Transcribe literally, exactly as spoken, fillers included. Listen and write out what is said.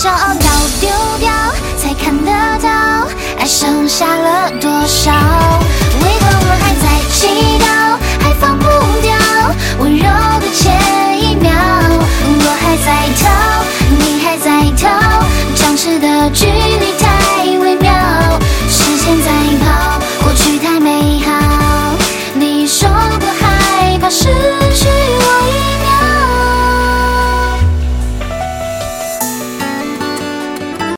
骄傲要丢掉，才看得到爱剩下了多少。